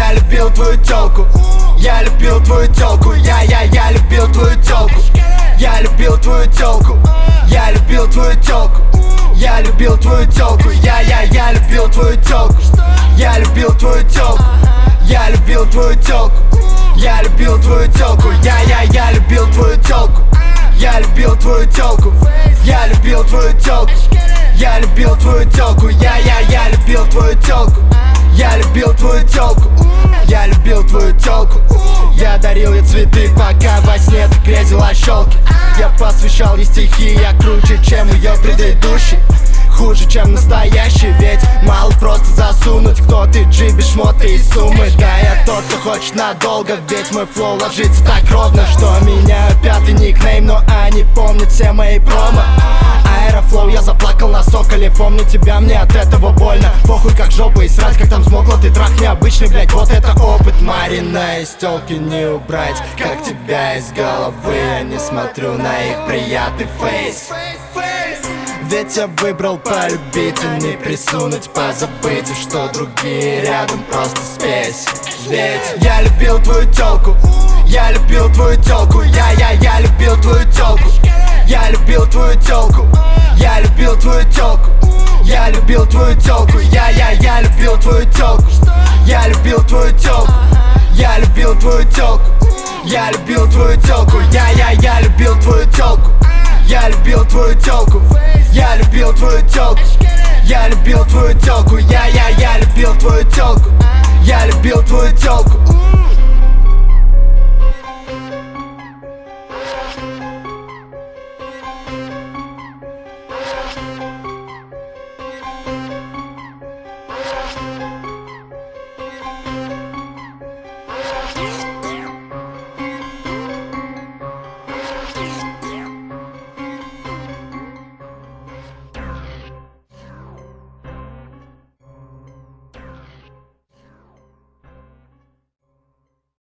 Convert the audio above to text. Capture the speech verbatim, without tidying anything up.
я любил твою тёлку, я любил твою тёлку, я, я, я любил твою тёлку, я любил твою тёлку, я любил твою тёлку, я любил твою тёлку, я, я, я любил твою тёлку, я любил твою тёлку, я любил твою тёлку, я любил твою тёлку, я, я, я любил твою тёлку, я любил твою тёлку, я любил твою тёлку, я любил твою тёлку, я, я, я любил твою тёлку, я любил твою тёлку, я любил твою тёлку. Я дарил ей цветы, пока во сне ты грезила о щёлке. Я посвящал ей стихи, я круче, чем её предыдущий, хуже, чем настоящий. Ведь мало просто засунуть, кто ты, джиби, шмоты и суммы. Да, я тот, кто хочет надолго, ведь мой флоу ложится так ровно, что меня пятый никнейм, но они помнят все мои промо. Аэрофлоу, я заплакал на соколе, помню тебя, мне от этого больно. Похуй как жопа и срать, как там смогла, ты трах необычный, блять, вот это опыт. Марина из тёлки не убрать, как тебя из головы. Я не смотрю на их приятный фейс, ведь я выбрал полюбить, а не присунуть, позабыть, что другие рядом просто спесь. Ведь я любил твою тёлку, я любил твою тёлку, я, я, я любил твою тёлку, я любил твою тёлку, я любил твою тёлку, я любил твою тёлку, я, я, я любил твою тёлку, я любил твою тёлку, я любил твою тёлку, я любил твою тёлку, я, я, я любил твою тёлку, я любил твою тёлку, я любил твою тёлку, я любил твою тёлку, я, я, я любил твою тёлку, я любил твою тёлку.